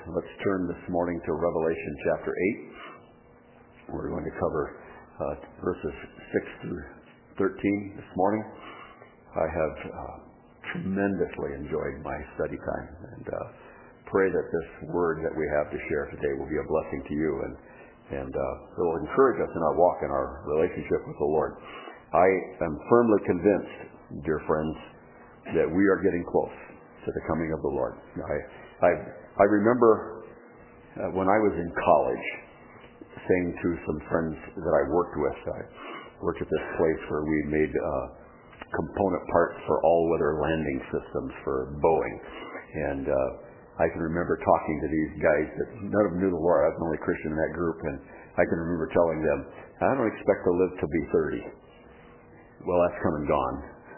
Let's turn this morning to Revelation chapter 8. We're going to cover verses 6 through 13 this morning. I have tremendously enjoyed my study time, and pray that this word that we have to share today will be a blessing to you, and it will encourage us in our walk in our relationship with the Lord. I am firmly convinced, dear friends, that we are getting close to the coming of the Lord. I remember when I was in college saying to some friends that I worked with, I worked at this place where we made component parts for all-weather landing systems for Boeing. And I can remember talking to these guys that none of them knew the Lord. I was the only Christian in that group, and I can remember telling them, I don't expect to live to be 30. Well, that's come and gone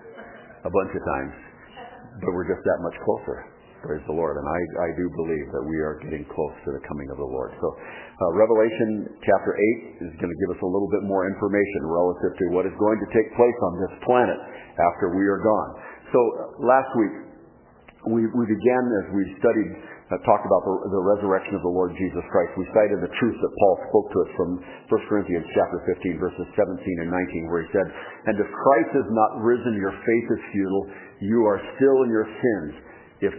a bunch of times, but we're just that much closer. Praise the Lord. And I do believe that we are getting close to the coming of the Lord. So Revelation chapter 8 is going to give us a little bit more information relative to what is going to take place on this planet after we are gone. So last week we began, as we studied, talked about the resurrection of the Lord Jesus Christ. We cited the truth that Paul spoke to us from 1 Corinthians chapter 15, verses 17 and 19, where he said, "And if Christ has not risen, your faith is futile. You are still in your sins. If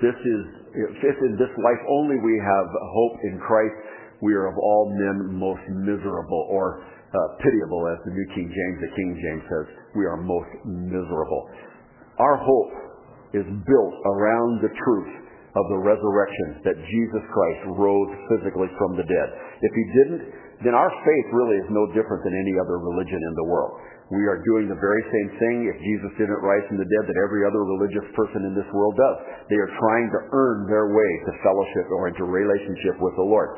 in this life only we have hope in Christ, we are of all men most miserable," or pitiable, as the New King James, the King James says, we are most miserable. Our hope is built around the truth of the resurrection, that Jesus Christ rose physically from the dead. If he didn't, then our faith really is no different than any other religion in the world. We are doing the very same thing, if Jesus didn't rise from the dead, that every other religious person in this world does. They are trying to earn their way to fellowship or into relationship with the Lord,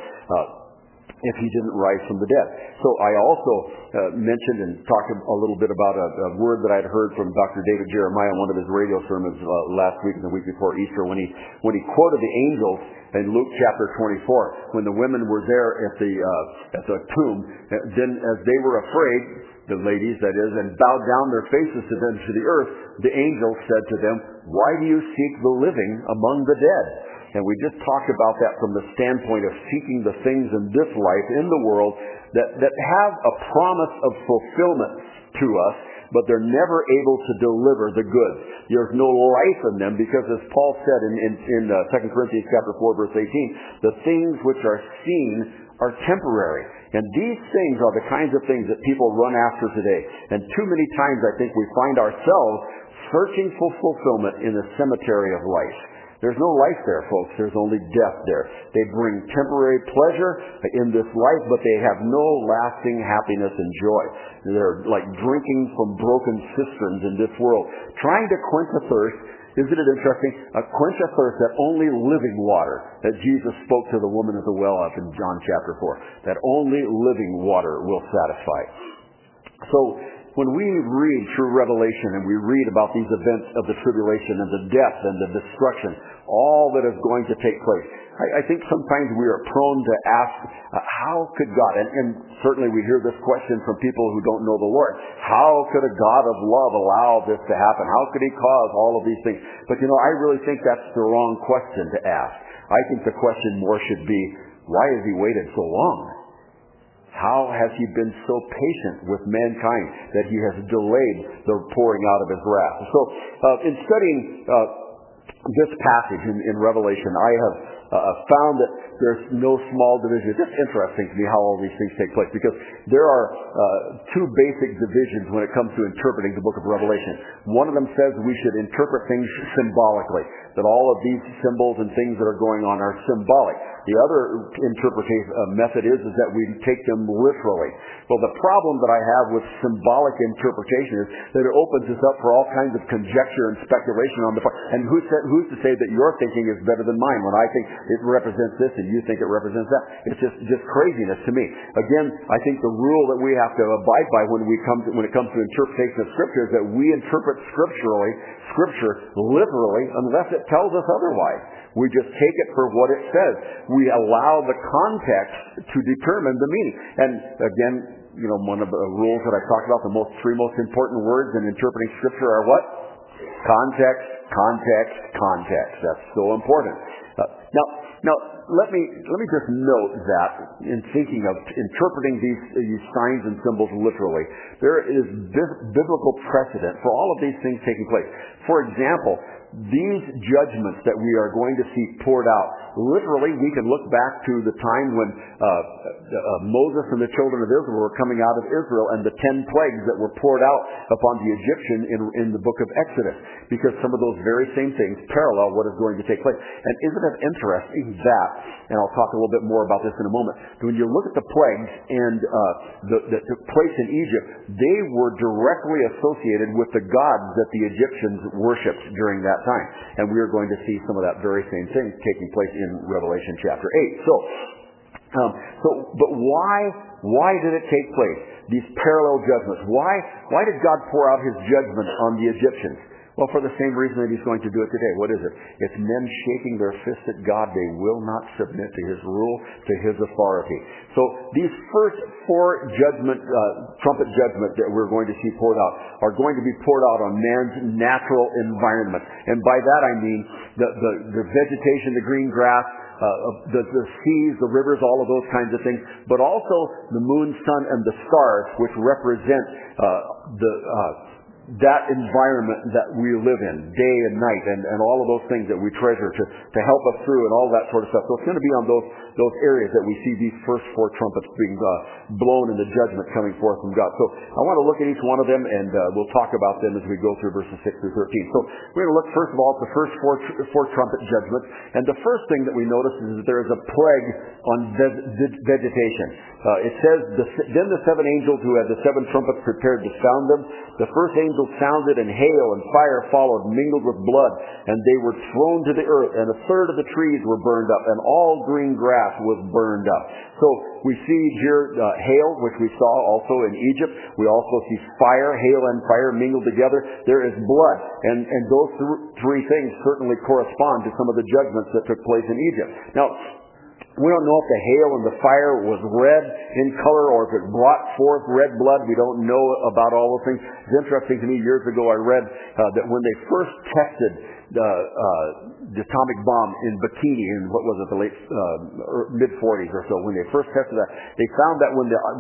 if he didn't rise from the dead. So I also mentioned and talked a little bit about a word that I'd heard from Dr. David Jeremiah in one of his radio sermons last week and the week before Easter, when he quoted the angels in Luke chapter 24, when the women were there at the tomb. Then as they were afraid, the ladies that is, and bowed down their faces to them to the earth, the angel said to them, "Why do you seek the living among the dead?" And we just talked about that from the standpoint of seeking the things in this life, in the world, that have a promise of fulfillment to us, but they're never able to deliver the goods. There's no life in them, because as Paul said in 2 Corinthians chapter 4, verse 18, the things which are seen are temporary. And these things are the kinds of things that people run after today. And too many times I think we find ourselves searching for fulfillment in the cemetery of life. There's no life there, folks. There's only death there. They bring temporary pleasure in this life, but they have no lasting happiness and joy. They're like drinking from broken cisterns in this world, trying to quench a thirst. Isn't it interesting? Quench a thirst that only living water, that Jesus spoke to the woman at the well of in John chapter 4, that only living water will satisfy. So when we read through Revelation and we read about these events of the tribulation and the death and the destruction, all that is going to take place, I think sometimes we are prone to ask, how could God, and certainly we hear this question from people who don't know the Lord, how could a God of love allow this to happen? How could he cause all of these things? But I really think that's the wrong question to ask. I think the question more should be, why has he waited so long? How has he been so patient with mankind that he has delayed the pouring out of his wrath? So in studying this passage in Revelation, I have found that there's no small division. It's just interesting to me how all these things take place, because there are two basic divisions when it comes to interpreting the book of Revelation. One of them says we should interpret things symbolically, that all of these symbols and things that are going on are symbolic. The other interpretation method is that we take them literally. Well, the problem that I have with symbolic interpretation is that it opens us up for all kinds of conjecture and speculation on the part. And who's to say that your thinking is better than mine when I think it represents this and you think it represents that? It's just craziness to me. Again, I think the rule that we have to abide by when it comes to interpretation of Scripture is that we interpret Scripture literally unless it tells us otherwise. We just take it for what it says. We allow the context to determine the meaning. And again, one of the rules that I talked about, the three most important words in interpreting Scripture are what? Context, context, context. That's so important. Now, let me just note that in thinking of interpreting these signs and symbols literally, there is biblical precedent for all of these things taking place. For example, these judgments that we are going to see poured out, literally we can look back to the time when Moses and the children of Israel were coming out of Israel and the 10 plagues that were poured out upon the Egyptian in the book of Exodus, because some of those very same things parallel what is going to take place. And isn't it interesting that, and I'll talk a little bit more about this in a moment, when you look at the plagues and that took place in Egypt, they were directly associated with the gods that the Egyptians worshipped during that time. And we are going to see some of that very same thing taking place in Revelation chapter 8. But why did it take place? These parallel judgments. Why did God pour out his judgment on the Egyptians? Well, for the same reason that he's going to do it today. What is it? It's men shaking their fists at God. They will not submit to his rule, to his authority. So these first 4 trumpet judgments that we're going to see poured out are going to be poured out on man's natural environment. And by that I mean the vegetation, the green grass, the seas, the rivers, all of those kinds of things, but also the moon, sun, and the stars, which represent that environment that we live in, day and night, and all of those things that we treasure to help us through and all that sort of stuff. So it's going to be on those areas that we see these first 4 trumpets being blown and the judgment coming forth from God. So I want to look at each one of them, and we'll talk about them as we go through verses 6 through 13. So we're going to look first of all at the first four trumpet judgments. And the first thing that we notice is that there is a plague on vegetation. It says, then the 7 angels who had the 7 trumpets prepared to sound them. The first angel sounded, and hail and fire followed, mingled with blood, and they were thrown to the earth, and a third of the trees were burned up, and all green grass was burned up. So we see here hail, which we saw also in Egypt. We also see fire, hail and fire mingled together. There is blood, and those 3 things certainly correspond to some of the judgments that took place in Egypt. Now, we don't know if the hail and the fire was red in color or if it brought forth red blood. We don't know about all those things. It's interesting to me, years ago I read that when they first tested the atomic bomb in Bikini in what was it, the late mid-40s or so, when they first tested that, they found that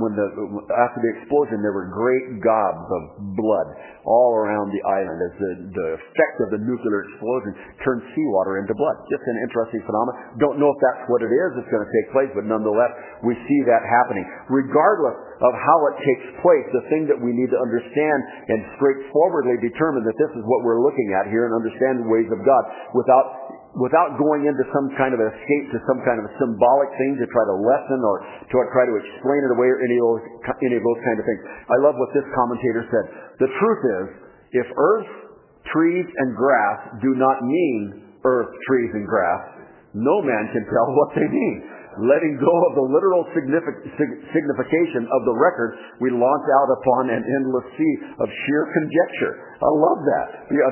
after the explosion there were great gobs of blood all around the island as the effect of the nuclear explosion turned seawater into blood. Just an interesting phenomenon. Don't know if that's what it is that's going to take place, but nonetheless we see that happening. Regardless of how it takes place, the thing that we need to understand and straightforwardly determine that this is what we're looking at here and understand the ways of God without going into some kind of escape to some kind of a symbolic thing to try to lessen or to try to explain it away or any of those kind of things. I love what this commentator said. The truth is, if earth, trees, and grass do not mean earth, trees, and grass, no man can tell what they mean. Letting go of the literal signification of the record, we launch out upon an endless sea of sheer conjecture. I love that.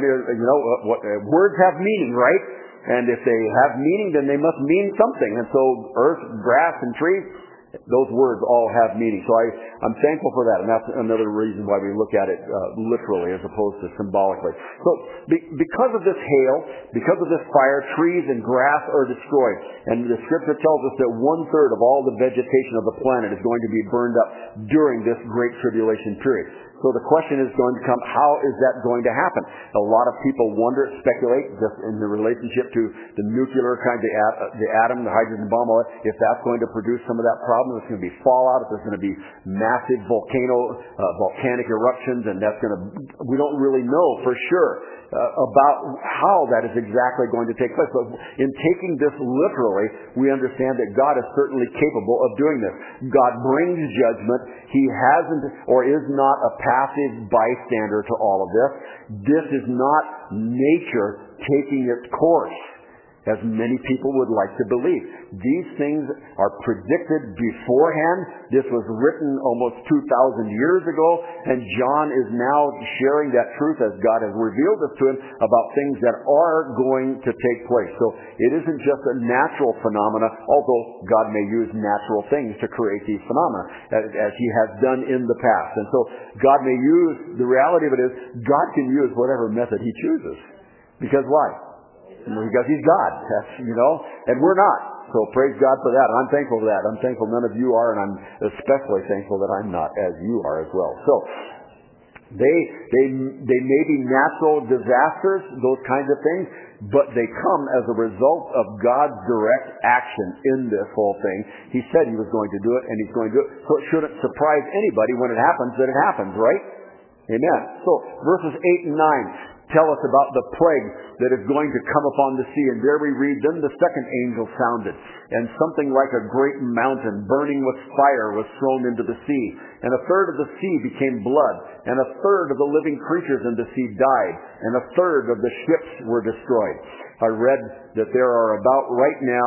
Words have meaning, right? And if they have meaning, then they must mean something. And so earth, grass, and trees, those words all have meaning. So I'm thankful for that. And that's another reason why we look at it literally as opposed to symbolically. So because of this hail, because of this fire, trees and grass are destroyed. And the scripture tells us that 1/3 of all the vegetation of the planet is going to be burned up during this great tribulation period. So the question is going to come, how is that going to happen? A lot of people wonder, speculate, just in the relationship to the nuclear kind, the atom, the hydrogen bomb, if that's going to produce some of that problem. There's going to be fallout, if there's going to be massive volcanic eruptions, and we don't really know for sure about how that is exactly going to take place. But in taking this literally, we understand that God is certainly capable of doing this. God brings judgment. He hasn't or is not a passive bystander to all of this. This is not nature taking its course, as many people would like to believe. These things are predicted beforehand. This was written almost 2,000 years ago, and John is now sharing that truth as God has revealed this to him about things that are going to take place. So it isn't just a natural phenomena, although God may use natural things to create these phenomena, as he has done in the past. And so God may use, the reality of it is, God can use whatever method he chooses. Because why? Because he's God, and we're not. So praise God for that. I'm thankful for that. I'm thankful none of you are, and I'm especially thankful that I'm not, as you are as well. So they may be natural disasters, those kinds of things, but they come as a result of God's direct action in this whole thing. He said He was going to do it, and He's going to do it. So it shouldn't surprise anybody when it happens that it happens, right? Amen. So verses 8 and 9 tell us about the plague that is going to come upon the sea. And there we read, then the second angel sounded, and something like a great mountain burning with fire was thrown into the sea. And a third of the sea became blood, and a third of the living creatures in the sea died, and a third of the ships were destroyed. I read that there are about right now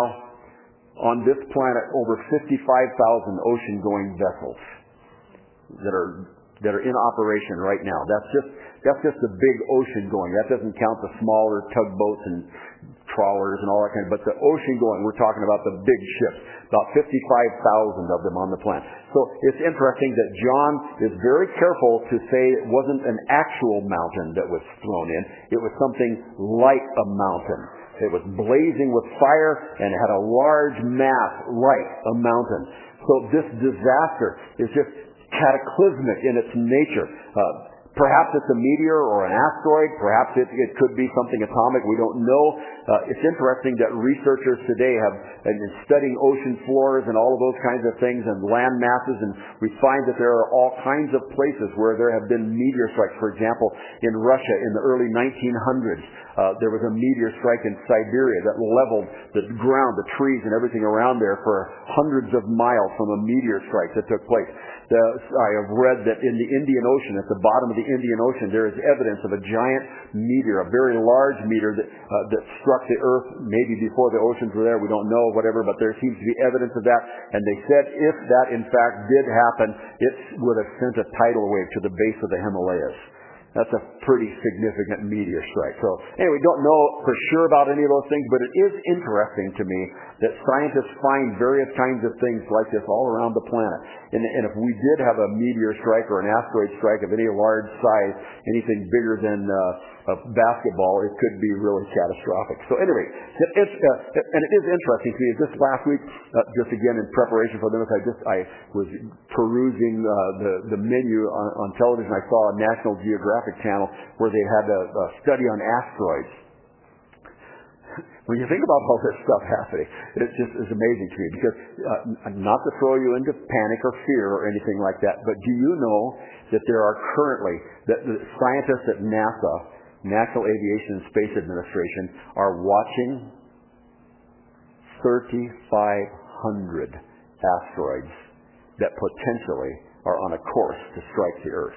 on this planet over 55,000 ocean-going vessels that are in operation right now. That's just the big ocean going. That doesn't count the smaller tugboats and trawlers and all that kind of, but the ocean going, we're talking about the big ships, about 55,000 of them on the planet. So it's interesting that John is very careful to say it wasn't an actual mountain that was thrown in. It was something like a mountain. It was blazing with fire and it had a large mass like a mountain. So this disaster is just cataclysmic in its nature. Perhaps it's a meteor or an asteroid. Perhaps it could be something atomic. We don't know. It's interesting that researchers today have been studying ocean floors and all of those kinds of things and land masses, and we find that there are all kinds of places where there have been meteor strikes. For example, in Russia in the early 1900s, there was a meteor strike in Siberia that leveled the ground, the trees and everything around there for hundreds of miles from a meteor strike that took place. I have read that in the Indian Ocean, at the bottom of the Indian Ocean, there is evidence of a giant meteor, a very large meteor that struck the earth maybe before the oceans were there. We don't know, whatever, but there seems to be evidence of that. And they said if that in fact did happen, it would have sent a tidal wave to the base of the Himalayas. That's a pretty significant meteor strike. So anyway, we don't know for sure about any of those things, but it is interesting to me that scientists find various kinds of things like this all around the planet. And if we did have a meteor strike or an asteroid strike of any large size, anything bigger than a basketball, it could be really catastrophic. So anyway, and it is interesting to me. This last week, just again in preparation for this, I was perusing the menu on television. I saw a National Geographic channel where they had a study on asteroids. When you think about all this stuff happening, it just is amazing to me because not to throw you into panic or fear or anything like that, but do you know that there are currently, that the scientists at NASA, National Aviation and Space Administration, are watching 3,500 asteroids that potentially are on a course to strike the Earth.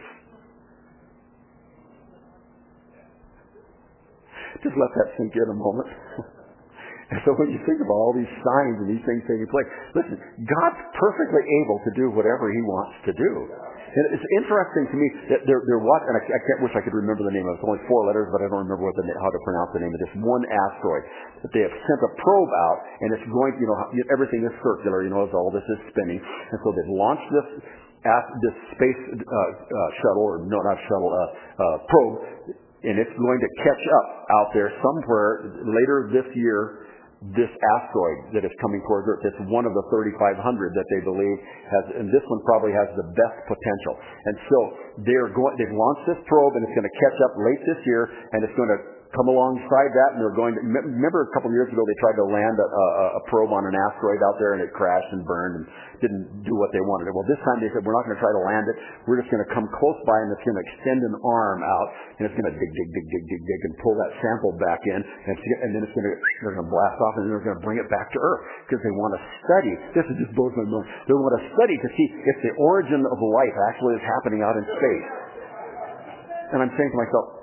Just let that sink in a moment. And so when you think about all these signs and these things taking place, listen, God's perfectly able to do whatever He wants to do. And it's interesting to me that they're watching, and I wish I could remember the name of it. It's only 4 letters, but I don't remember how to pronounce the name of this one asteroid. That they have sent a probe out, and it's going, everything is circular, as all this is spinning. And so they've launched this space shuttle, or no, not shuttle, probe, and it's going to catch up out there somewhere later this year, this asteroid that is coming towards Earth. It's one of the 3,500 that they believe has, and this one probably has the best potential. And so they've launched this probe, and it's going to catch up late this year, and it's going to come alongside that, and they're going to, remember a couple of years ago they tried to land a probe on an asteroid out there, and it crashed and burned and didn't do what they wanted. Well, this time they said, we're not going to try to land it, we're just going to come close by, and it's going to extend an arm out, and it's going to dig and pull that sample back in, and then they're going to blast off, and then they're going to bring it back to Earth, because they want to study, this is just blows my mind, they want to study to see if the origin of life actually is happening out in space. And I'm saying to myself,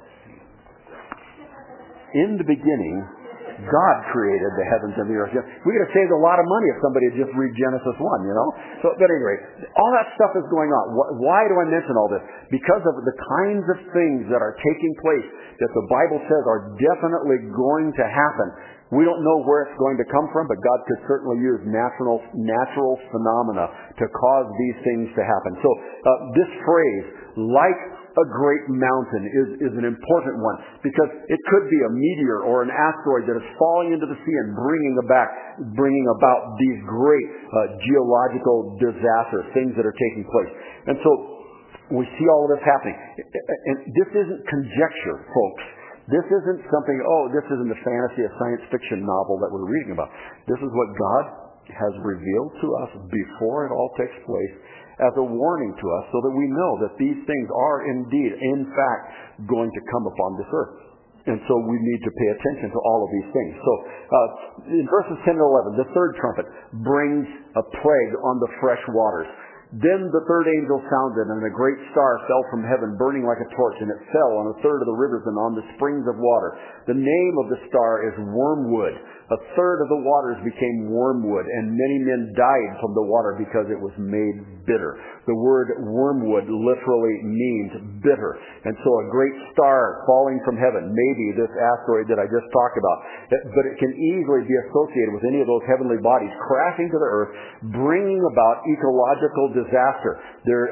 in the beginning, God created the heavens and the earth. We could have saved a lot of money if somebody had just read Genesis 1, So, but anyway, all that stuff is going on. Why do I mention all this? Because of the kinds of things that are taking place that the Bible says are definitely going to happen. We don't know where it's going to come from, but God could certainly use natural phenomena to cause these things to happen. So this phrase, like a great mountain is an important one, because it could be a meteor or an asteroid that is falling into the sea and bringing about these great geological disasters, things that are taking place. And so we see all of this happening. And this isn't conjecture, folks. This isn't something, this isn't a fantasy, a science fiction novel that we're reading about. This is what God has revealed to us before it all takes place as a warning to us, so that we know that these things are indeed, in fact, going to come upon this earth. And so we need to pay attention to all of these things. So in verses 10 and 11, the third trumpet brings a plague on the fresh waters. Then the third angel sounded, and a great star fell from heaven, burning like a torch, and it fell on a third of the rivers and on the springs of water. The name of the star is Wormwood. A third of the waters became wormwood, and many men died from the water because it was made bitter. The word wormwood literally means bitter. And so a great star falling from heaven, maybe this asteroid that I just talked about, but it can easily be associated with any of those heavenly bodies crashing to the earth, bringing about ecological disaster. There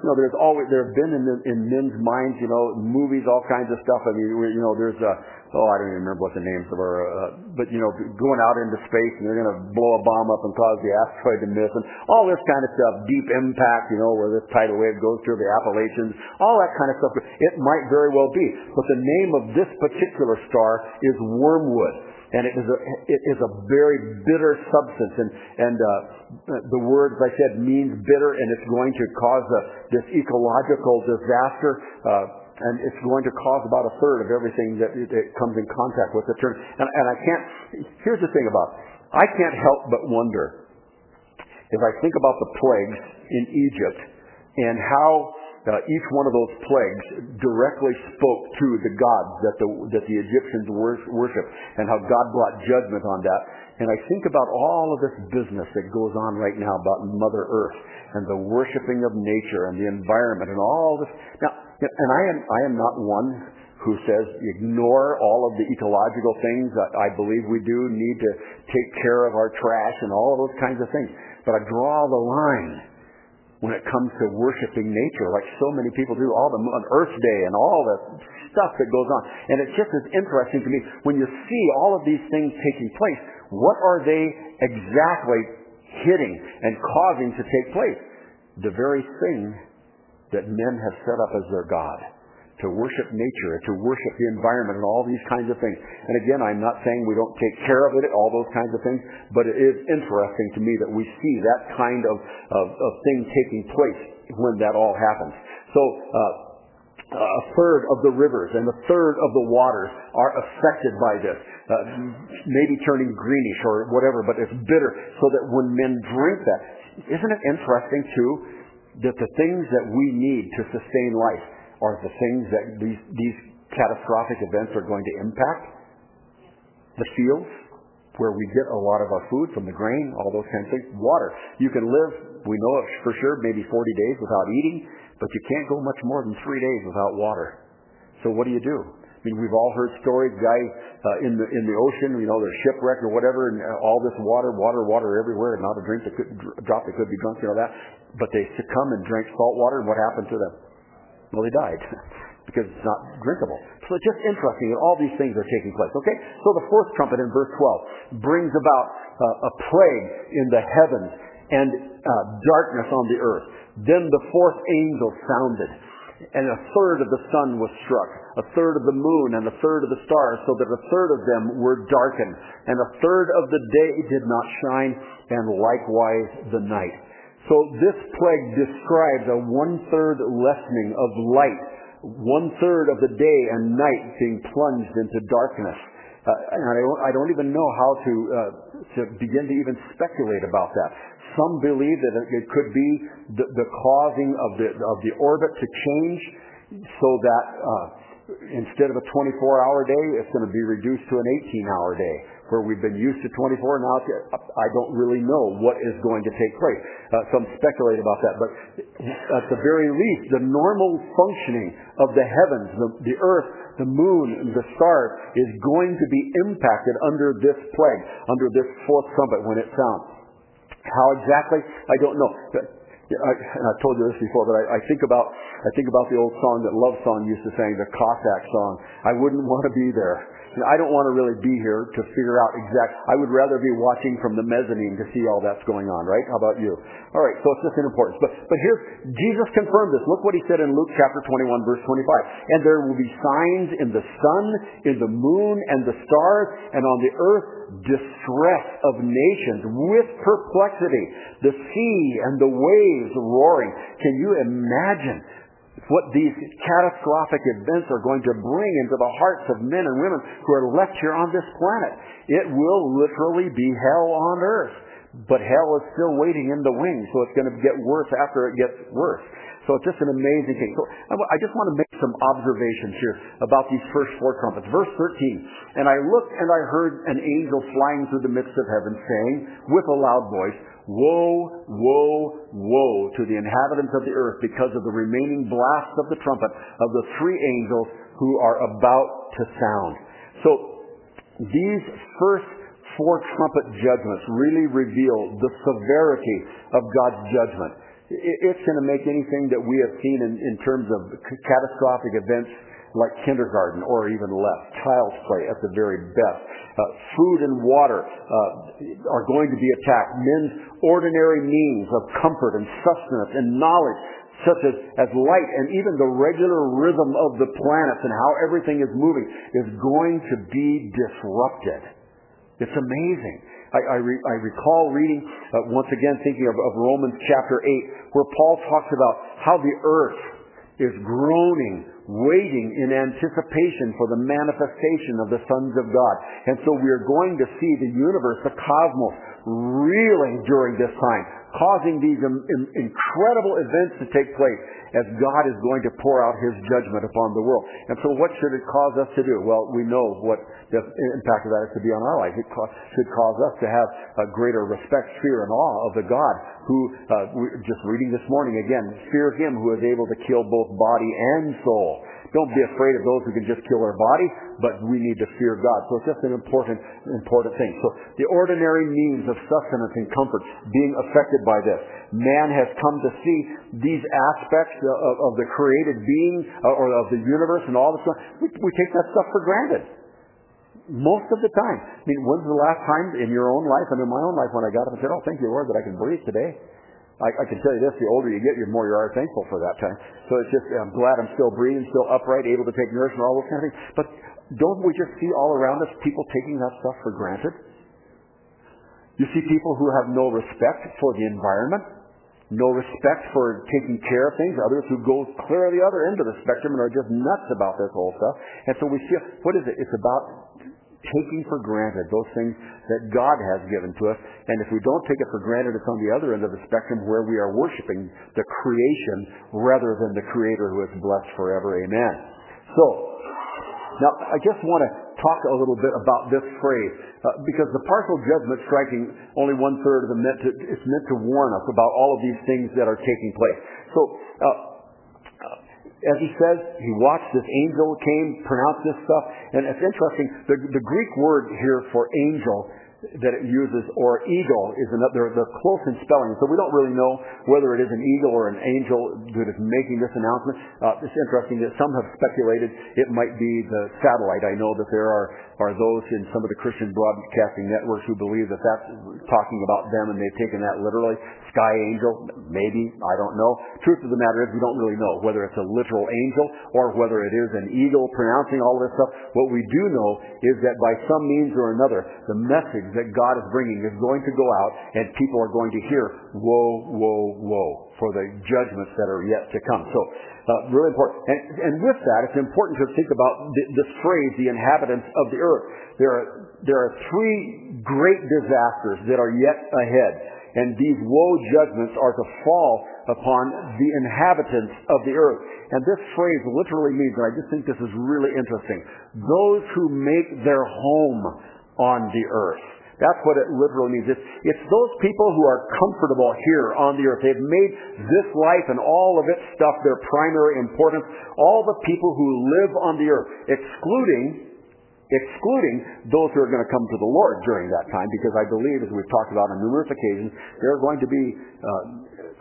have been in men's minds, movies, all kinds of stuff. I mean, there's I don't even remember what the names were, but going out into space and they're going to blow a bomb up and cause the asteroid to miss, and all this kind of stuff. Deep Impact, where this tidal wave goes through the Appalachians, all that kind of stuff. It might very well be, but the name of this particular star is Wormwood, and it is a very bitter substance, and the word, as I said, means bitter, and it's going to cause this ecological disaster. And it's going to cause about a third of everything that it comes in contact with. And I can't, here's the thing about it. I can't help but wonder, if I think about the plagues in Egypt and how each one of those plagues directly spoke to the gods that the Egyptians worship, and how God brought judgment on that. And I think about all of this business that goes on right now about Mother Earth and the worshiping of nature and the environment and all this. Now, and I am not one who says ignore all of the ecological things. I believe we do need to take care of our trash and all of those kinds of things. But I draw the line when it comes to worshiping nature, like so many people do, all on Earth Day and all the stuff that goes on. And it's just as interesting to me when you see all of these things taking place. What are they exactly hitting and causing to take place? The very thing that men have set up as their God, to worship nature, to worship the environment and all these kinds of things. And again, I'm not saying we don't take care of it, all those kinds of things, but it is interesting to me that we see that kind of thing taking place when that all happens. So a third of the rivers and a third of the waters are affected by this, maybe turning greenish or whatever, but it's bitter, so that when men drink that, isn't it interesting too, that the things that we need to sustain life are the things that these catastrophic events are going to impact? The fields, where we get a lot of our food from the grain, all those kinds of things. Water. You can live, we know it for sure, maybe 40 days without eating, but you can't go much more than 3 days without water. So what do you do? I mean, we've all heard stories, guys in the ocean, they're shipwrecked or whatever, and all this water everywhere, and not a drop that could be drunk, that. But they succumb and drank salt water, and what happened to them? Well, they died because it's not drinkable. So it's just interesting that all these things are taking place. Okay, so the fourth trumpet in verse 12 brings about a plague in the heavens and darkness on the earth. Then the fourth angel sounded, and a third of the sun was struck, a third of the moon, and a third of the stars, so that a third of them were darkened, and a third of the day did not shine, and likewise the night. So this plague describes a one-third lessening of light, one-third of the day and night being plunged into darkness. And I don't even know how to begin to even speculate about that. Some believe that it could be the causing of the orbit to change, so that instead of a 24-hour day, it's going to be reduced to an 18-hour day. Where we've been used to 24, now I don't really know what is going to take place. Some speculate about that, but at the very least, the normal functioning of the heavens, the earth, the moon, and the stars is going to be impacted under this plague, under this fourth trumpet when it sounds. How exactly? I don't know. And I've told you this before, but I think about the old song that Love Song used to sing, the Cossack song. I wouldn't want to be there. I don't want to really be here to figure out I would rather be watching from the mezzanine to see all that's going on, right? How about you? All right, so it's just an importance. But here, Jesus confirmed this. Look what he said in Luke chapter 21, verse 25. And there will be signs in the sun, in the moon, and the stars, and on the earth distress of nations with perplexity, the sea and the waves roaring. Can you imagine what these catastrophic events are going to bring into the hearts of men and women who are left here on this planet? It will literally be hell on earth. But hell is still waiting in the wings, so it's going to get worse after it gets worse. So it's just an amazing thing. So I just want to make some observations here about these first 4 trumpets. Verse 13, and I looked and I heard an angel flying through the midst of heaven, saying with a loud voice, Woe, woe, woe to the inhabitants of the earth because of the remaining blast of the trumpet of the 3 angels who are about to sound. So these first 4 trumpet judgments really reveal the severity of God's judgment. It's going to make anything that we have seen in terms of catastrophic events like kindergarten or even less, child's play at the very best. Food and water are going to be attacked. Men's ordinary means of comfort and sustenance and knowledge, such as light and even the regular rhythm of the planets and how everything is moving, is going to be disrupted. It's amazing. I recall reading, once again thinking of Romans chapter 8, where Paul talks about how the earth is groaning, waiting in anticipation for the manifestation of the sons of God. And so we are going to see the universe, the cosmos, reeling during this time, causing these incredible events to take place as God is going to pour out His judgment upon the world. And so what should it cause us to do? Well, we know what the impact of that is to be on our life. It should cause us to have a greater respect, fear, and awe of the God who, just reading this morning again, fear Him who is able to kill both body and soul. Don't be afraid of those who can just kill our body, but we need to fear God. So it's just an important thing. So the ordinary means of sustenance and comfort being affected by this. Man has come to see these aspects of the created being or of the universe and all this stuff. We take that stuff for granted. Most of the time. I mean, when's the last time in your own life and in my own life when I got up and said, oh, thank you, Lord, that I can breathe today? I can tell you this, the older you get, the more you are thankful for that time. So it's just, I'm glad I'm still breathing, still upright, able to take nourishment, all those kind of things. But don't we just see all around us people taking that stuff for granted? You see people who have no respect for the environment, no respect for taking care of things, others who go clear the other end of the spectrum and are just nuts about this whole stuff. And so we see, what is it? It's about taking for granted those things that God has given to us. And if we don't take it for granted, it's on the other end of the spectrum where we are worshiping the creation rather than the Creator who is blessed forever. Amen. So, now I just want to talk a little bit about this phrase because the partial judgment striking only 1/3 of them it's meant to warn us about all of these things that are taking place. So, as he says, he watched, this angel came, pronounced this stuff. And it's interesting, the Greek word here for angel that it uses, or eagle, is another, they're close in spelling. So we don't really know whether it is an eagle or an angel that is making this announcement. It's interesting that some have speculated it might be the satellite. I know that there are those in some of the Christian broadcasting networks who believe that that's talking about them and they've taken that literally. Sky angel, maybe, I don't know. Truth of the matter is we don't really know whether it's a literal angel or whether it is an eagle pronouncing all of this stuff. What we do know is that by some means or another, the message that God is bringing is going to go out and people are going to hear, woe, woe, woe, for the judgments that are yet to come. So, really important. And with that, it's important to think about this phrase, the inhabitants of the earth. There are 3 great disasters that are yet ahead. And these woe judgments are to fall upon the inhabitants of the earth. And this phrase literally means, and I just think this is really interesting, those who make their home on the earth. That's what it literally means. It's those people who are comfortable here on the earth. They've made this life and all of its stuff their primary importance. All the people who live on the earth, excluding those who are going to come to the Lord during that time, because I believe, as we've talked about on numerous occasions, there are going to be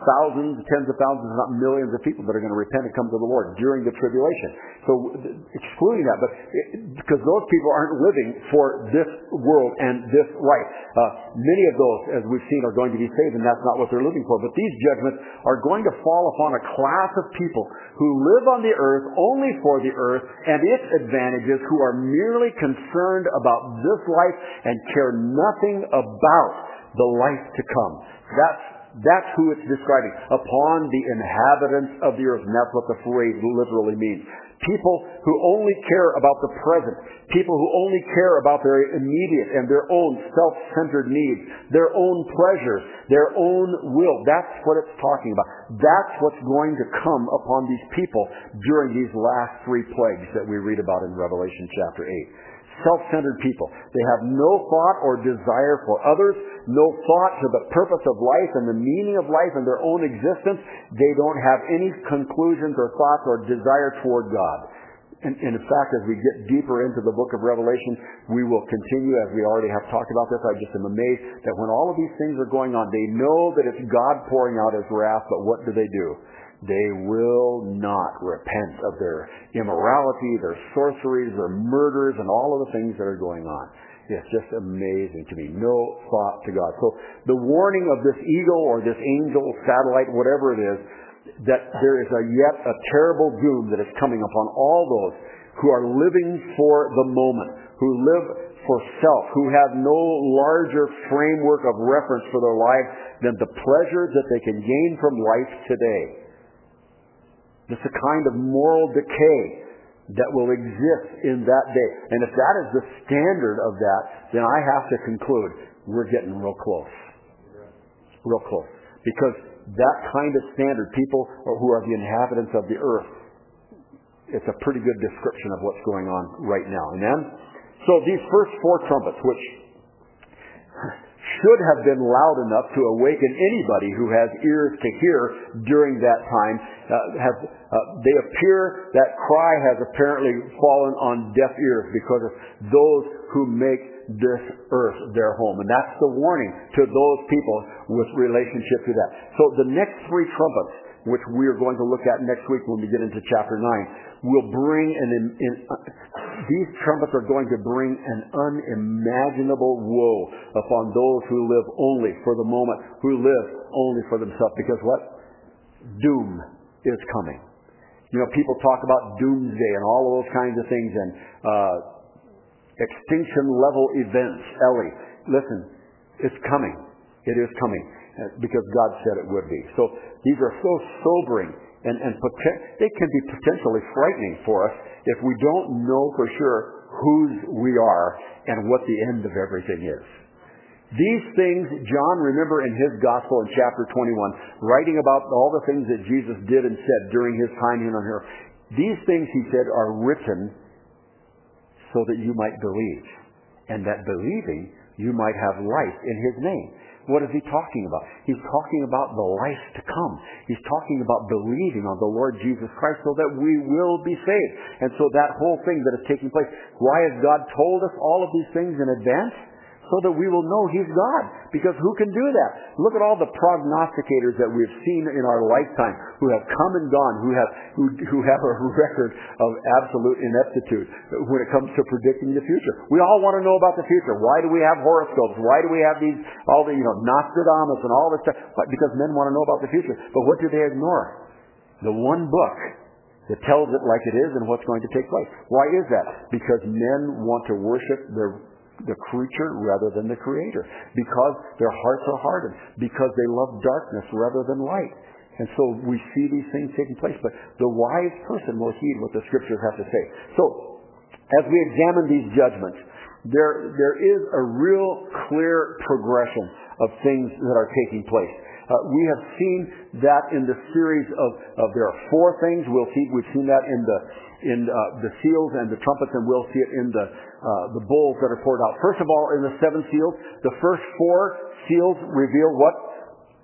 thousands, tens of thousands, if not millions of people that are going to repent and come to the Lord during the tribulation. So excluding that, but because those people aren't living for this world and this life. Many of those, as we've seen, are going to be saved, and that's not what they're living for. But these judgments are going to fall upon a class of people who live on the earth only for the earth and its advantages, who are merely concerned about this life and care nothing about the life to come. That's who it's describing. Upon the inhabitants of the earth. And that's what the phrase literally means. People who only care about the present. People who only care about their immediate and their own self-centered needs. Their own pleasures. Their own will. That's what it's talking about. That's what's going to come upon these people during these last 3 plagues that we read about in Revelation chapter 8. Self-centered people. They have no thought or desire for others, no thought to the purpose of life and the meaning of life and their own existence. They don't have any conclusions or thoughts or desire toward God. And in fact, as we get deeper into the book of Revelation, we will continue, as we already have talked about this. I just am amazed that when all of these things are going on, they know that it's God pouring out His wrath, but what do? They will not repent of their immorality, their sorceries, their murders, and all of the things that are going on. It's just amazing to me. No thought to God. So the warning of this eagle or this angel, satellite, whatever it is, that there is yet a terrible doom that is coming upon all those who are living for the moment, who live for self, who have no larger framework of reference for their lives than the pleasures that they can gain from life today. Just a kind of moral decay that will exist in that day. And if that is the standard of that, then I have to conclude we're getting real close. Real close. Because that kind of standard, people who are the inhabitants of the earth, it's a pretty good description of what's going on right now. Amen? So these first 4 trumpets, which should have been loud enough to awaken anybody who has ears to hear during that time. They appear, that cry has apparently fallen on deaf ears because of those who make this earth their home. And that's the warning to those people with relationship to that. So the next 3 trumpets, which we are going to look at next week when we get into chapter 9, will bring these trumpets are going to bring an unimaginable woe upon those who live only for the moment, who live only for themselves. Because what? Doom is coming. You know, people talk about doomsday and all of those kinds of things and extinction level events. Ellie, listen, it's coming. It is coming because God said it would be. So these are so sobering and they can be potentially frightening for us if we don't know for sure whose we are and what the end of everything is. These things, John, remember in his gospel in chapter 21, writing about all the things that Jesus did and said during his time here on earth. These things, he said, are written so that you might believe, and that believing you might have life in his name. What is he talking about? He's talking about the life to come. He's talking about believing on the Lord Jesus Christ so that we will be saved. And so that whole thing that is taking place, why has God told us all of these things in advance? So that we will know He's God. Because who can do that? Look at all the prognosticators that we've seen in our lifetime who have come and gone, who have a record of absolute ineptitude when it comes to predicting the future. We all want to know about the future. Why do we have horoscopes? Why do we have all the Nostradamus and all this stuff? Because men want to know about the future. But what do they ignore? The one book that tells it like it is and what's going to take place. Why is that? Because men want to worship the creature rather than the Creator, because their hearts are hardened, because they love darkness rather than light. And so we see these things taking place, but the wise person will heed what the Scriptures have to say. So, as we examine these judgments, there is a real clear progression of things that are taking place. We have seen that in the series of there are 4 things. We've seen that in the seals and the trumpets, and we'll see it in the bowls that are poured out. First of all, in the 7 seals, the first 4 seals reveal what?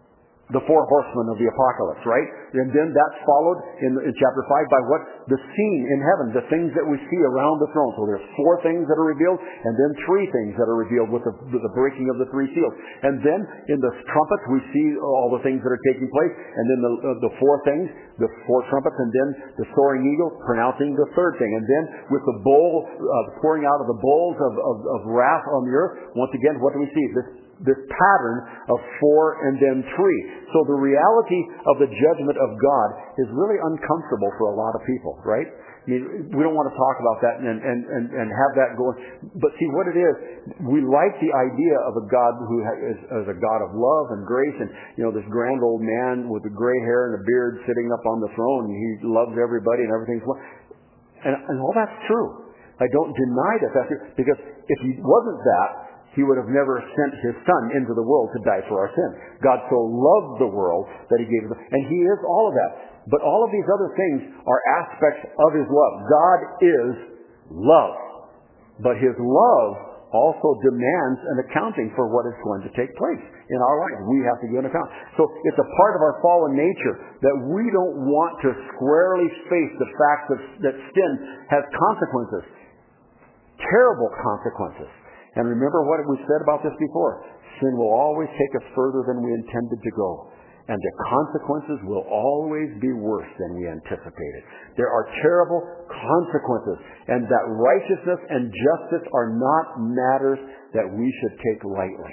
The 4 horsemen of the apocalypse, right? And then that's followed in chapter 5 by what? The scene in heaven, the things that we see around the throne. So there's 4 things that are revealed, and then 3 things that are revealed with the breaking of the 3 seals. And then in the trumpets we see all the things that are taking place, and then the 4 things, the 4 trumpets, and then the soaring eagle pronouncing the 3rd thing. And then with the bowl, pouring out of the bowls of wrath on the earth, once again, what do we see? This pattern of 4 and then 3. So the reality of the judgment of God is really uncomfortable for a lot of people, right? I mean, we don't want to talk about that and have that going. But see what it is, we like the idea of a God who is a God of love and grace, and this grand old man with the gray hair and a beard sitting up on the throne, and he loves everybody and everything's well. And all that's true. I don't deny that that's true, because if he wasn't that, he would have never sent his son into the world to die for our sin. God so loved the world that he gave him, and he is all of that. But all of these other things are aspects of his love. God is love. But his love also demands an accounting for what is going to take place in our life. We have to give an account. So it's a part of our fallen nature that we don't want to squarely face the fact that sin has consequences. Terrible consequences. And remember what we said about this before. Sin will always take us further than we intended to go. And the consequences will always be worse than we anticipated. There are terrible consequences. And that righteousness and justice are not matters that we should take lightly.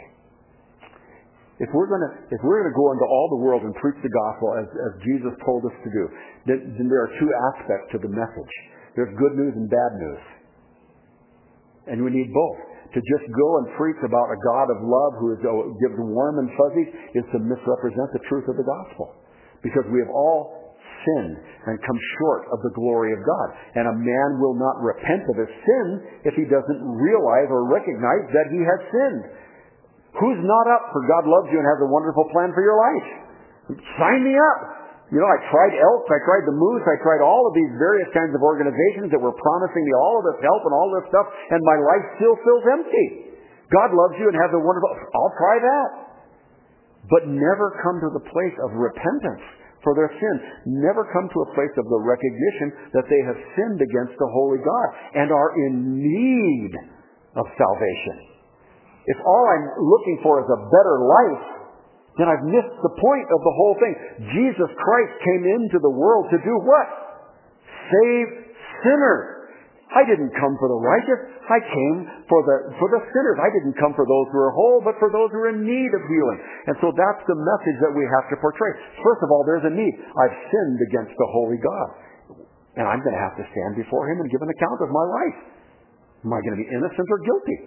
If we're going to go into all the world and preach the gospel as Jesus told us to do, then there are 2 aspects to the message. There's good news and bad news. And we need both. To just go and preach about a God of love who gives warm and fuzzies is to misrepresent the truth of the gospel. Because we have all sinned and come short of the glory of God. And a man will not repent of his sin if he doesn't realize or recognize that he has sinned. Who's not up for God loves you and has a wonderful plan for your life? Sign me up. I tried Elks, I tried the Moose, I tried all of these various kinds of organizations that were promising me all of this help and all this stuff, and my life still feels empty. God loves you and has a wonderful... I'll try that. But never come to the place of repentance for their sin. Never come to a place of the recognition that they have sinned against the holy God and are in need of salvation. If all I'm looking for is a better life, then I've missed the point of the whole thing. Jesus Christ came into the world to do what? Save sinners. I didn't come for the righteous. I came for the sinners. I didn't come for those who are whole, but for those who are in need of healing. And so that's the message that we have to portray. First of all, there's a need. I've sinned against the holy God. And I'm going to have to stand before him and give an account of my life. Am I going to be innocent or guilty?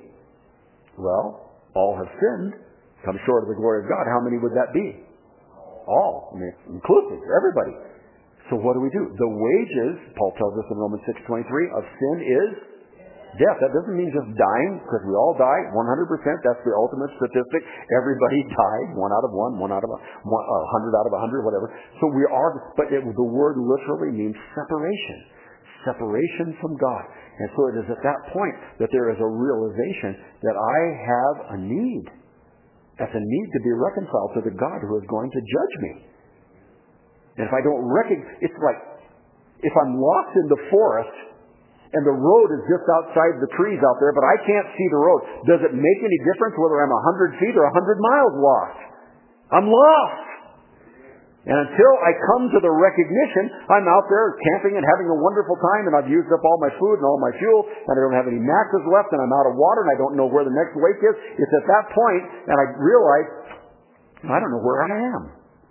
Well, all have sinned. Come short of the glory of God. How many would that be? All. Inclusive. Everybody. So what do we do? The wages, Paul tells us in Romans 6:23, of sin is death. That doesn't mean just dying, because we all die 100%. That's the ultimate statistic. Everybody died. 1 out of 1, 1 out of 100 out of 100, whatever. So we are, but the word literally means separation. Separation from God. And so it is at that point that there is a realization that I have a need. That's a need to be reconciled to the God who is going to judge me. And if I don't it's like, if I'm lost in the forest and the road is just outside the trees out there, but I can't see the road, does it make any difference whether I'm 100 feet or 100 miles lost? I'm lost. And until I come to the recognition, I'm out there camping and having a wonderful time, and I've used up all my food and all my fuel, and I don't have any matches left, and I'm out of water, and I don't know where the next wake is. It's at that point, and I realize, I don't know where I am.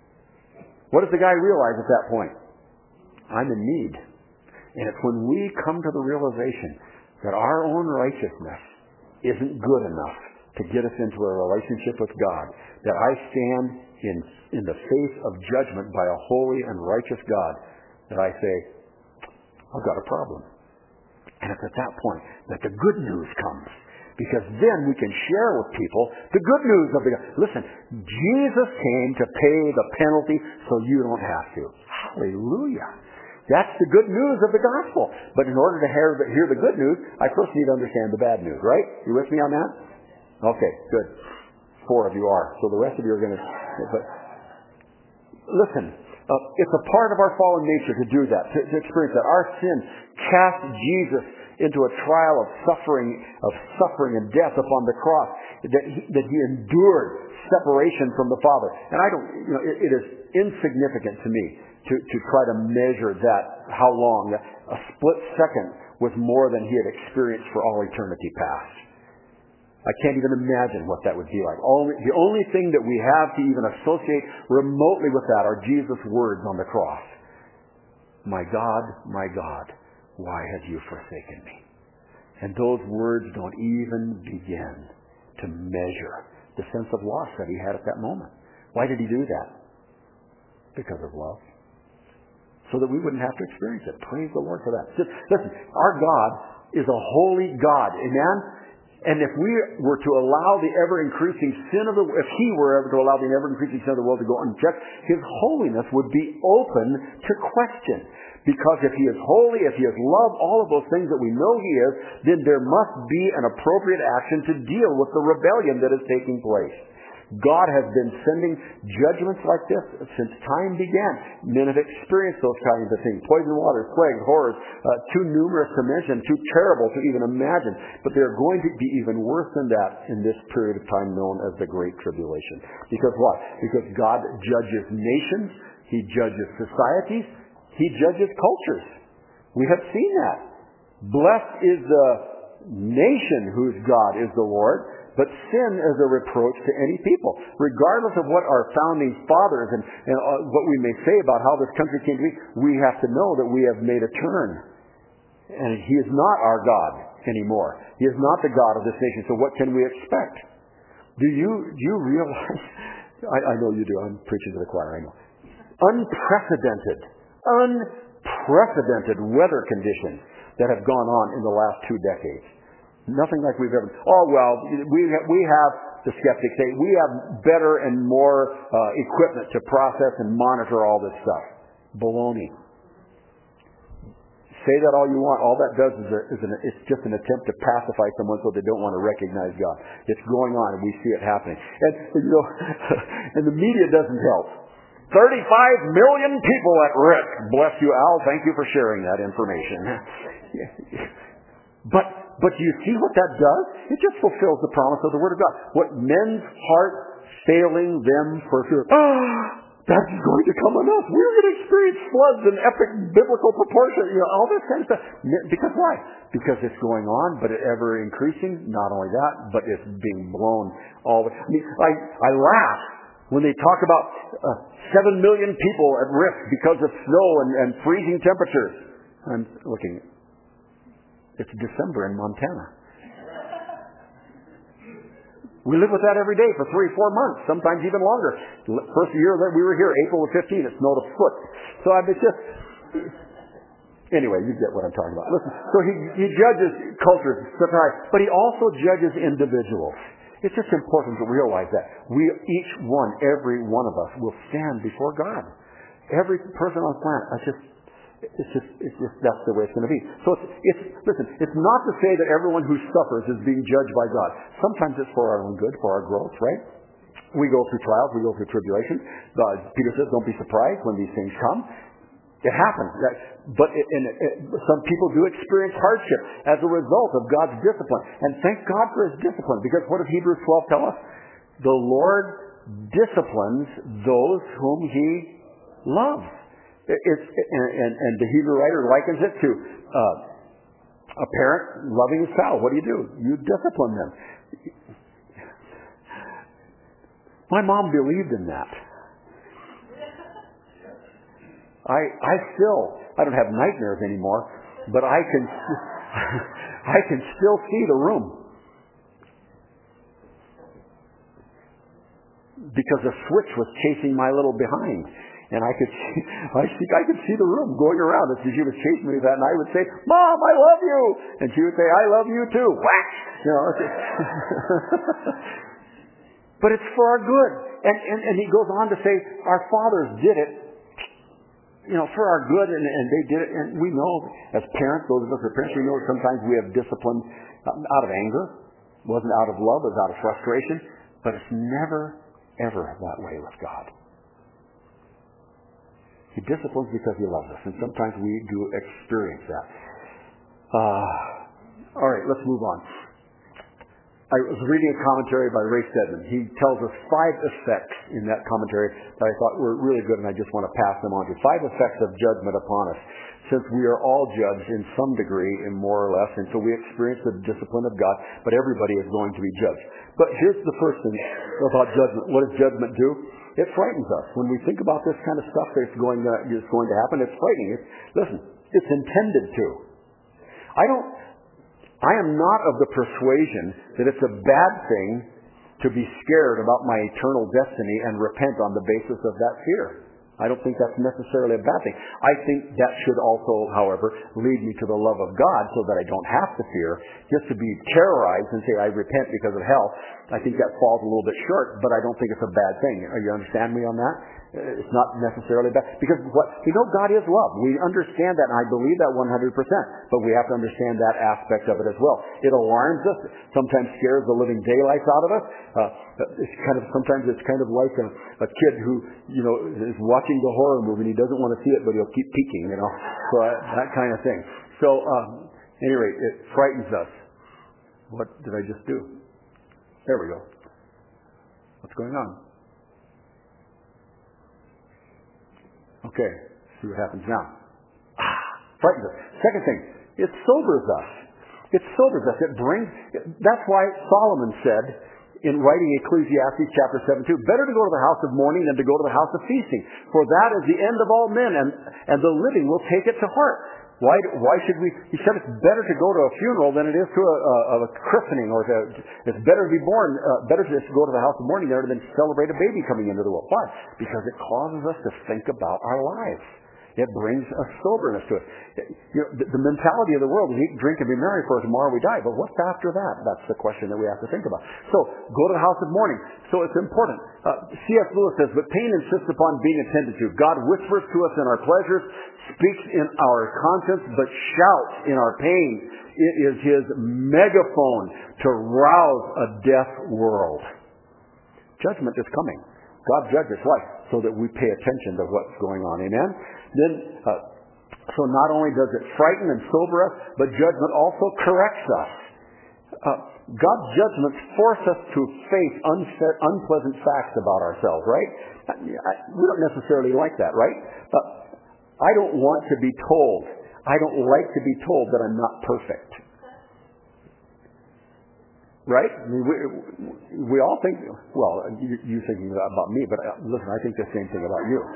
What does the guy realize at that point? I'm in need. And it's when we come to the realization that our own righteousness isn't good enough to get us into a relationship with God, that I stand in the face of judgment by a holy and righteous God, that I say, I've got a problem. And it's at that point that the good news comes. Because then we can share with people the good news of the God. Listen, Jesus came to pay the penalty so you don't have to. Hallelujah. That's the good news of the gospel. But in order to hear the good news, I first need to understand the bad news, right? You with me on that? Okay, good. 4 of you are. So the rest of you are going to... But Listen, it's a part of our fallen nature to do that, to experience that. Our sin cast Jesus into a trial of suffering and death upon the cross, that he endured separation from the Father. And it is insignificant to me to try to measure that, how long. A split second was more than he had experienced for all eternity past. I can't even imagine what that would be like. The only thing that we have to even associate remotely with that are Jesus' words on the cross. My God, why have you forsaken me? And those words don't even begin to measure the sense of loss that he had at that moment. Why did he do that? Because of love. So that we wouldn't have to experience it. Praise the Lord for that. Just listen, our God is a holy God. Amen? And if we were to allow the ever-increasing sin of the world, if he were ever to allow the ever-increasing sin of the world to go unchecked, his holiness would be open to question. Because if he is holy, if he is love, all of those things that we know he is, then there must be an appropriate action to deal with the rebellion that is taking place. God has been sending judgments like this since time began. Men have experienced those kinds of things. Poison waters, plagues, horrors, too numerous to mention, too terrible to even imagine. But they're going to be even worse than that in this period of time known as the Great Tribulation. Because what? Because God judges nations. He judges societies. He judges cultures. We have seen that. Blessed is the nation whose God is the Lord. But sin is a reproach to any people. Regardless of what our founding fathers and what we may say about how this country came to be, we have to know that we have made a turn. And he is not our God anymore. He is not the God of this nation. So what can we expect? Do you realize? I know you do. I'm preaching to the choir. I know. Unprecedented weather conditions that have gone on in the last 2 decades. Nothing like we've ever... we have, the skeptics say, we have better and more equipment to process and monitor all this stuff. Baloney. Say that all you want. All that does it's just an attempt to pacify someone so they don't want to recognize God. It's going on and we see it happening. And, and the media doesn't help. 35 million people at risk. Bless you, Al. Thank you for sharing that information. But do you see what that does? It just fulfills the promise of the Word of God. What men's heart failing them for fear. That's going to come on us. We're going to experience floods in epic biblical proportion. All this kind of stuff. Because why? Because it's going on, but it ever increasing. Not only that, but it's being blown all the... I laugh when they talk about 7 million people at risk because of snow and freezing temperatures. I'm looking... It's December in Montana. We live with that every day for 3-4 months, sometimes even longer. First year that we were here, April 15, it snowed a foot. So anyway, you get what I'm talking about. Listen, so he judges cultures, but he also judges individuals. It's just important to realize that every one of us will stand before God. Every person on the planet, it's just that's the way it's going to be. So it's not to say that everyone who suffers is being judged by God. Sometimes it's for our own good, for our growth, right? We go through trials, we go through tribulation. Peter says, don't be surprised when these things come. It happens. But some people do experience hardship as a result of God's discipline. And thank God for his discipline. Because what does Hebrews 12 tell us? The Lord disciplines those whom he loves. And the Hebrew writer likens it to a parent loving his child. What do? You discipline them. My mom believed in that. I don't have nightmares anymore, but I can still see the room. Because a switch was chasing my little behind. And I could see the room going around. And she was chasing me with that, and I would say, Mom, I love you. And she would say, I love you too. Whack! But it's for our good. And he goes on to say, our fathers did it, for our good, and they did it. And we know, as parents, those of us who are parents, we know sometimes we have discipline out of anger. It wasn't out of love, it was out of frustration. But it's never, ever that way with God. He disciplines because He loves us. And sometimes we do experience that. All right, let's move on. I was reading a commentary by Ray Stedman. He tells us 5 effects in that commentary that I thought were really good, and I just want to pass them on to you. 5 effects of judgment upon us, since we are all judged in some degree, in more or less, and so we experience the discipline of God, but everybody is going to be judged. But here's the first thing about judgment. What does judgment do? It frightens us. When we think about this kind of stuff that's going to happen, it's frightening. Listen, it's intended to. I am not of the persuasion that it's a bad thing to be scared about my eternal destiny and repent on the basis of that fear. I don't think that's necessarily a bad thing. I think that should also, however, lead me to the love of God so that I don't have to fear. Just to be terrorized and say I repent because of hell, I think that falls a little bit short, but I don't think it's a bad thing. You understand me on that? It's not necessarily bad. Because we know God is love. We understand that, and I believe that 100%. But we have to understand that aspect of it as well. It alarms us, sometimes scares the living daylights out of us. Sometimes it's kind of like a kid who, is watching the horror movie and he doesn't want to see it, but he'll keep peeking, So that kind of thing. So, anyway, it frightens us. What did I just do? There we go. What's going on? Okay, see what happens now. Frightens us. Second thing, it sobers us. It sobers us. That's why Solomon said in writing Ecclesiastes chapter 7:2, better to go to the house of mourning than to go to the house of feasting, for that is the end of all men, and the living will take it to heart. Why should we? He said it's better to go to a funeral than it is to a christening, or it's better to be born, better to just go to the house of mourning there than celebrate a baby coming into the world. Why? Because it causes us to think about our lives. It brings a soberness to it. The mentality of the world is eat, drink, and be merry, for tomorrow we die. But what's after that? That's the question that we have to think about. So, go to the house of mourning. So it's important. C.S. Lewis says, but pain insists upon being attended to. God whispers to us in our pleasures, speaks in our conscience, but shouts in our pain. It is His megaphone to rouse a deaf world. Judgment is coming. God judges life so that we pay attention to what's going on. Amen? Then, so not only does it frighten and sober us, but judgment also corrects us. God's judgments force us to face unpleasant facts about ourselves, right? We don't necessarily like that, right? I don't want to be told. I don't like to be told that I'm not perfect. Right? I mean, we all think, well, you're thinking about me, but listen, I think the same thing about you.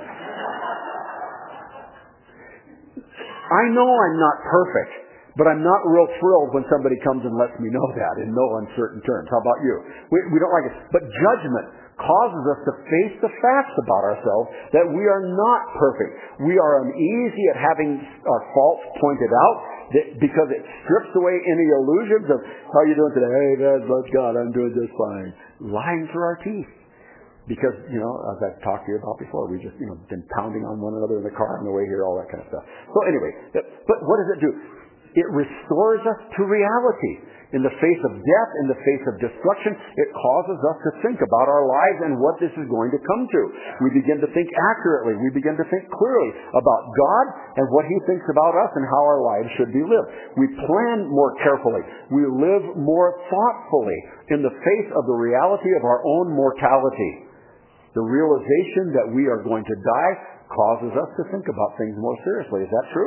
I know I'm not perfect, but I'm not real thrilled when somebody comes and lets me know that in no uncertain terms. How about you? We don't like it. But judgment causes us to face the facts about ourselves that we are not perfect. We are uneasy at having our faults pointed out because it strips away any illusions of, how are you doing today? Hey, Dad, bless God, I'm doing just fine. Lying through our teeth. Because, as I've talked to you about before, we just, been pounding on one another in the car on the way here, all that kind of stuff. So anyway, but what does it do? It restores us to reality. In the face of death, in the face of destruction, it causes us to think about our lives and what this is going to come to. We begin to think accurately. We begin to think clearly about God and what He thinks about us and how our lives should be lived. We plan more carefully. We live more thoughtfully in the face of the reality of our own mortality. The realization that we are going to die causes us to think about things more seriously. Is that true?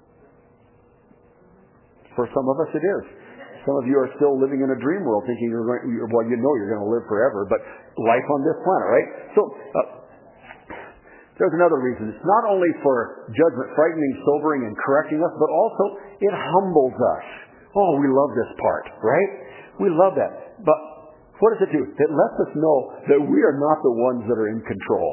For some of us it is. Some of you are still living in a dream world thinking you're going to live forever, but life on this planet, right? So, there's another reason. It's not only for judgment frightening, sobering, and correcting us, but also it humbles us. Oh, we love this part, right? We love that. But what does it do? It lets us know that we are not the ones that are in control.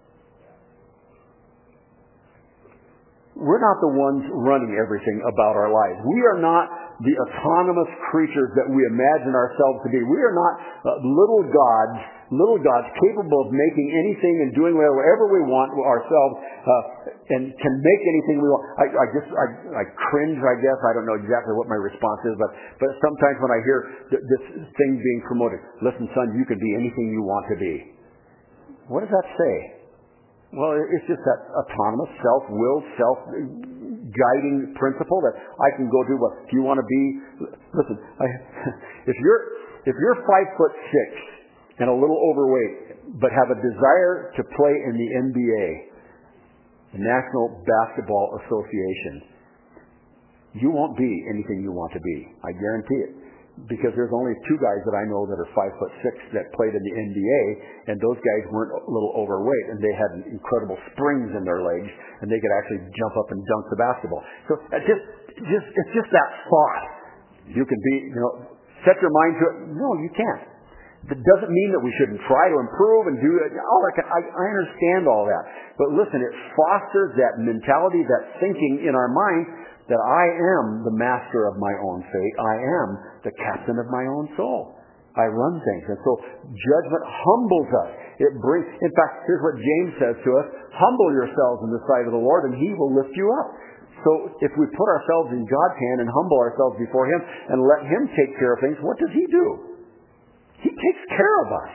We're not the ones running everything about our lives. We are not the autonomous creatures that we imagine ourselves to be. We are not little gods capable of making anything and doing whatever we want ourselves and can make anything we want. I cringe, I guess. I don't know exactly what my response is, but sometimes when I hear this thing being promoted, listen, son, you can be anything you want to be. What does that say? Well, it's just that autonomous, self-willed, self-guiding principle that I can go do what. If you want to be, listen, if you're 5'6" and a little overweight, but have a desire to play in the NBA, the National Basketball Association, you won't be anything you want to be. I guarantee it. Because there's only 2 guys that I know that are 5'6" that played in the NBA, and those guys weren't a little overweight, and they had incredible springs in their legs, and they could actually jump up and dunk the basketball. So it's just that thought. You can be, set your mind to it. No, you can't. That doesn't mean that we shouldn't try to improve and do it. I understand all that. But listen, it fosters that mentality, that thinking in our mind that I am the master of my own fate. I am the captain of my own soul. I run things. And so judgment humbles us. In fact, here's what James says to us: humble yourselves in the sight of the Lord, and He will lift you up. So if we put ourselves in God's hand and humble ourselves before Him and let Him take care of things, what does He do? He takes care of us.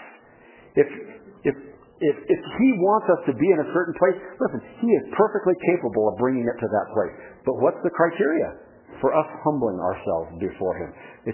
If He wants us to be in a certain place, listen, He is perfectly capable of bringing it to that place. But what's the criteria? For us humbling ourselves before Him. It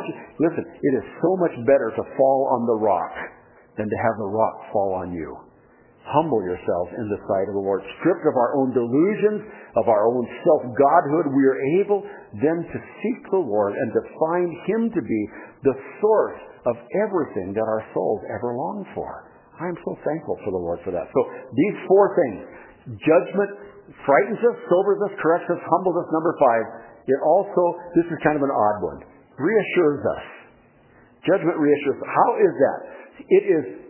is so much better to fall on the rock than to have the rock fall on you. Humble yourselves in the sight of the Lord. Stripped of our own delusions, of our own self-godhood, we are able then to seek the Lord and to find Him to be the source of everything that our souls ever long for. I am so thankful for the Lord for that. So these 4 things: judgment frightens us, sobers us, corrects us, humbles us. Number 5, it also, this is kind of an odd one, reassures us. Judgment reassures us. How is that? It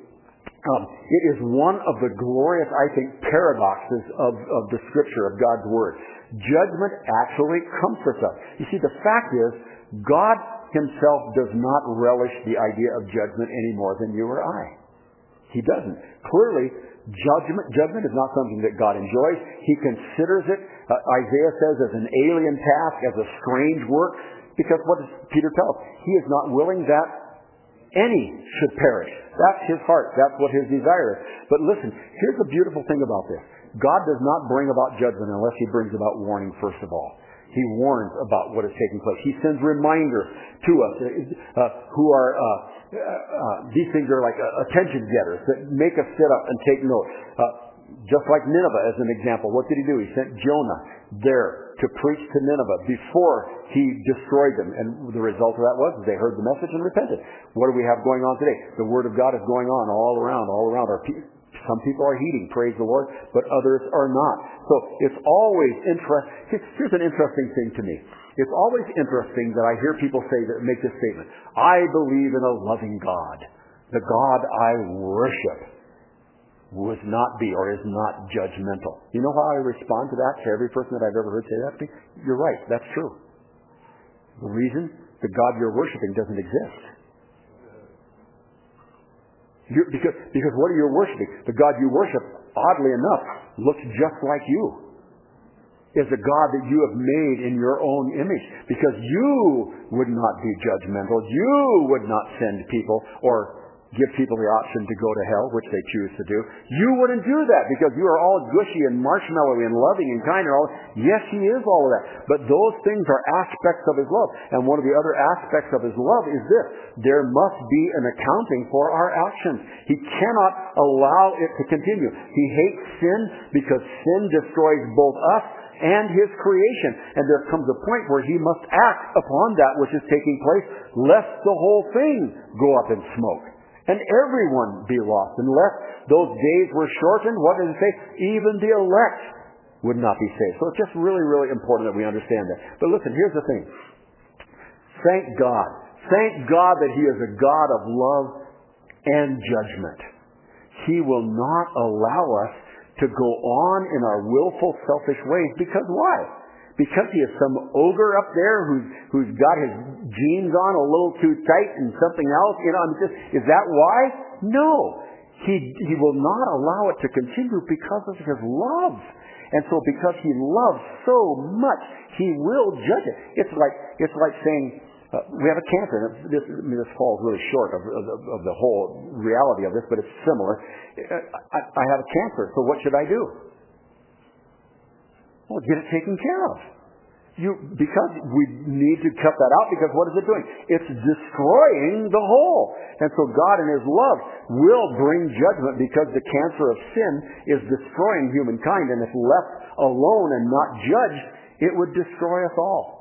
is one of the glorious, I think, paradoxes of the Scripture, of God's Word. Judgment actually comforts us. You see, the fact is, God Himself does not relish the idea of judgment any more than you or I. He doesn't. Clearly, judgment is not something that God enjoys. He considers it, Isaiah says, as an alien task, as a strange work. Because what does Peter tell us? He is not willing that any should perish. That's His heart. That's what His desire is. But listen, here's the beautiful thing about this. God does not bring about judgment unless He brings about warning first of all. He warns about what is taking place. He sends reminders to us who are, these things are like attention getters that make us sit up and take note. Just like Nineveh as an example. What did He do? He sent Jonah there to preach to Nineveh before He destroyed them. And the result of that was they heard the message and repented. What do we have going on today? The Word of God is going on all around. Some people are heeding, praise the Lord, but others are not. So it's always interesting. Here's an interesting thing to me. It's always interesting that I hear people make this statement: I believe in a loving God. The God I worship would not be or is not judgmental. You know how I respond to that, to every person that I've ever heard say that to me? You're right, that's true. The reason? The God you're worshiping doesn't exist. Because what are you worshiping? The God you worship, oddly enough, looks just like you. Is a God that you have made in your own image. Because you would not be judgmental. You would not send people or give people the option to go to hell, which they choose to do. You wouldn't do that because you are all gushy and marshmallowy and loving and kind and all. Yes, He is all of that. But those things are aspects of His love. And one of the other aspects of His love is this: there must be an accounting for our actions. He cannot allow it to continue. He hates sin because sin destroys both us and His creation. And there comes a point where He must act upon that which is taking place, lest the whole thing go up in smoke and everyone be lost. Unless those days were shortened, what does it say? Even the elect would not be saved. So it's just really, really important that we understand that. But listen, here's the thing. Thank God. Thank God that He is a God of love and judgment. He will not allow us to go on in our willful, selfish ways. Because why? Because He is some ogre up there who's got his jeans on a little too tight and something else. Is that why? No. He will not allow it to continue because of His love. And so because He loves so much, He will judge it. It's like saying, We have a cancer. This falls really short of the whole reality of this, but it's similar. I have a cancer, so what should I do? Well, get it taken care of. Because we need to cut that out, because what is it doing? It's destroying the whole. And so God in His love will bring judgment, because the cancer of sin is destroying humankind, and if left alone and not judged, it would destroy us all.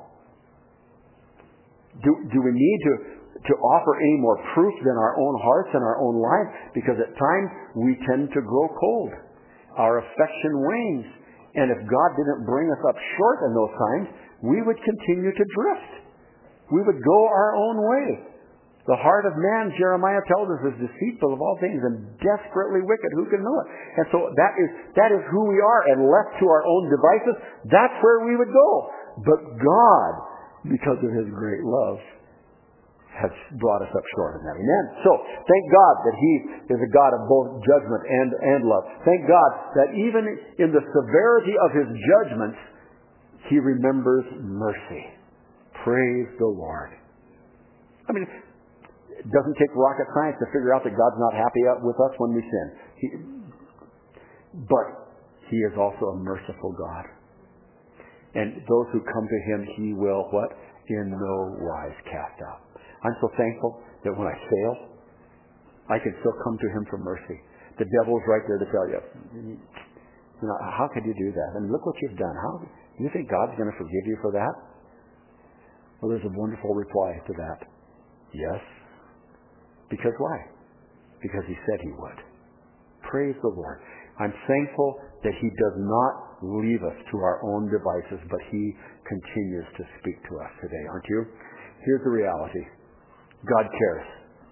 Do we need to offer any more proof than our own hearts and our own lives? Because at times we tend to grow cold. Our affection wanes. And if God didn't bring us up short in those times, we would continue to drift. We would go our own way. The heart of man, Jeremiah tells us, is deceitful of all things and desperately wicked. Who can know it? And so that is who we are. And left to our own devices, that's where we would go. But God, because of His great love, has brought us up short of that. Amen. So, thank God that He is a God of both judgment and love. Thank God that even in the severity of His judgments, He remembers mercy. Praise the Lord. I mean, it doesn't take rocket science to figure out that God's not happy with us when we sin. But He is also a merciful God. And those who come to Him, He will, what? In no wise cast out. I'm so thankful that when I fail, I can still come to Him for mercy. The devil's right there to tell you, how could you do that? And look what you've done. How you think God's going to forgive you for that? Well, there's a wonderful reply to that. Yes. Because why? Because He said He would. Praise the Lord. I'm thankful that He does not leave us to our own devices, but He continues to speak to us today. Aren't you? Here's the reality. God cares.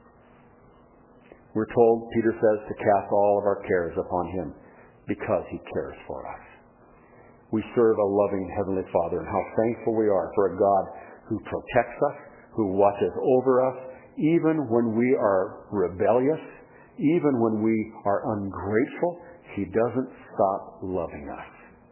We're told, Peter says, to cast all of our cares upon Him because He cares for us. We serve a loving Heavenly Father, and how thankful we are for a God who protects us, who watches over us, even when we are rebellious, even when we are ungrateful. He doesn't stop loving us.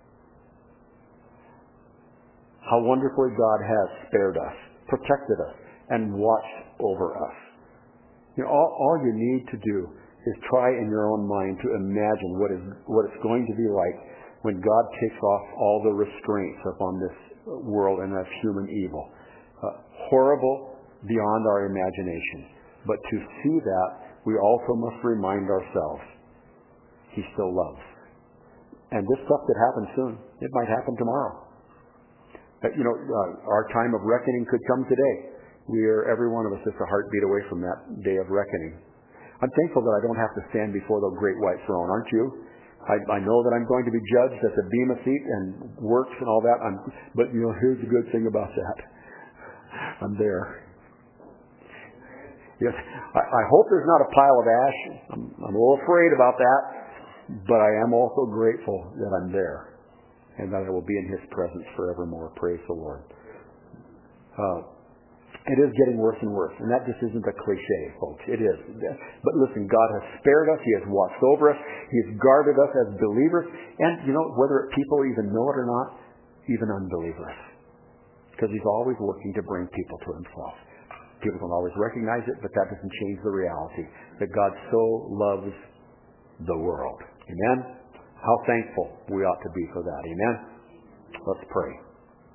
How wonderfully God has spared us, protected us, and watched over us. All you need to do is try in your own mind to imagine what it's going to be like when God takes off all the restraints upon this world and of human evil. Horrible beyond our imagination. But to see that, we also must remind ourselves, He still loves. And this stuff could happen soon. It might happen tomorrow. Our time of reckoning could come today. Every one of us is a heartbeat away from that day of reckoning. I'm thankful that I don't have to stand before the great white throne, aren't you? I know that I'm going to be judged at the bema seat and works and all that. But here's the good thing about that. I'm there. Yes, I hope there's not a pile of ash. I'm a little afraid about that. But I am also grateful that I'm there and that I will be in His presence forevermore. Praise the Lord. It is getting worse and worse. And that just isn't a cliche, folks. It is. But listen, God has spared us. He has watched over us. He has guarded us as believers. And, whether people even know it or not, even unbelievers. Because He's always working to bring people to Himself. People don't always recognize it, but that doesn't change the reality that God so loves the world. Amen? How thankful we ought to be for that. Amen? Let's pray.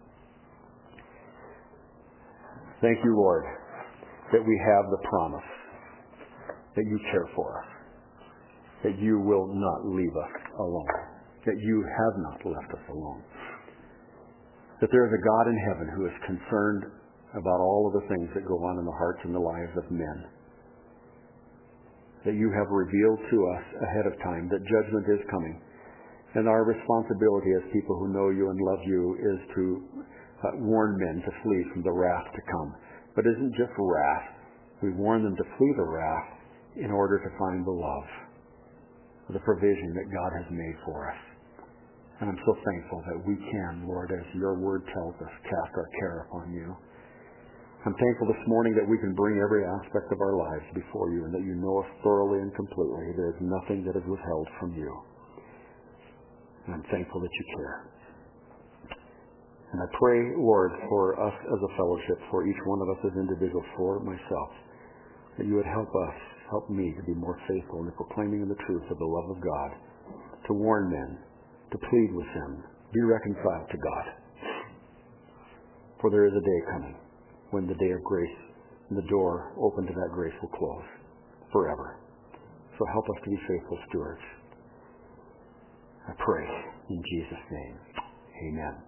Thank you, Lord, that we have the promise that You care for us, that You will not leave us alone, that You have not left us alone, that there is a God in heaven who is concerned about all of the things that go on in the hearts and the lives of men, that You have revealed to us ahead of time that judgment is coming, and our responsibility as people who know You and love You is to warn men to flee from the wrath to come. But it isn't just wrath. We warn them to flee the wrath in order to find the love, the provision that God has made for us. And I'm so thankful that we can, Lord, as Your word tells us, cast our care upon You. I'm thankful this morning that we can bring every aspect of our lives before You and that You know us thoroughly and completely. There is nothing that is withheld from You. And I'm thankful that You care. And I pray, Lord, for us as a fellowship, for each one of us as individuals, for myself, that you would help us, help me to be more faithful in the proclaiming of the truth of the love of God, to warn men, to plead with them, be reconciled to God. For there is a day coming when the day of grace and the door open to that grace will close forever. So help us to be faithful stewards. I pray in Jesus' name. Amen.